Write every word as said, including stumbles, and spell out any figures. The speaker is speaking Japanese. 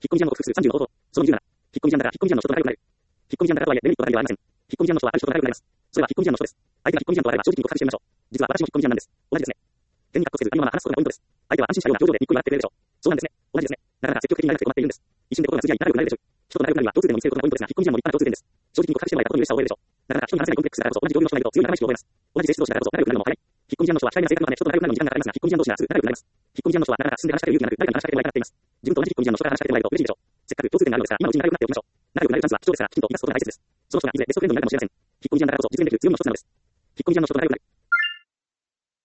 引っ込み思案の複数さんじゅうの方法。そのにじゅうなな。引っ込み思案だが引っ込み思案の人と仲良くなる。引っ込み思案だからとはいえデメリットがない理由はありません。引っ込み思案の人はある人と仲良くなります。それは引っ込み思案の人です。相手が引っ込み思案とあれば正直に告白してみましょう。実は私も引っ込み思案なんです。同じですね。変に格好せずありのまま話すことがポイントです。相手は安心したような表情でにっこり笑ってくれるでしょう。そうなんですね。同じですね。なかなか積極的に長くて行っているんです。一瞬で心が通じ合い仲良くなれるでしょう。人と仲良くなるには共通点を見つけることがポイントですが、引っ込み思案も立派な共通点です。正直に告白してもらえたことに嬉しさを覚えるでしょう。なかなか人に話せないコンプレックスだからこそ同じ領域の人がいると強い仲間意識を覚えます。同じ性質同士だからこそ仲良くなるのも早い。引っ込み思案の人は控えめな性格のため人と仲良くなるのに時間がかかりますが、引っ込み思案同士ならすぐ仲良くなります。引っ込み思案の人はなかなか進んで話しかける勇気がなく、誰かに話しかけてもらいたがっています。自分と同じ引っ込み思案の人から話しかけてもらえると嬉しいでしょう。せっかく共通点があるのですから、今のうちに仲良くなっておきましょう。仲良くなれるチャンスは貴重ですから、きちんと生かすことが大切です。その人がいずれベストフレンドになるかもしれません。引っ込み思案だからこそ実現できる強みの一つなのです。引っ込み思案の人と仲良くなる。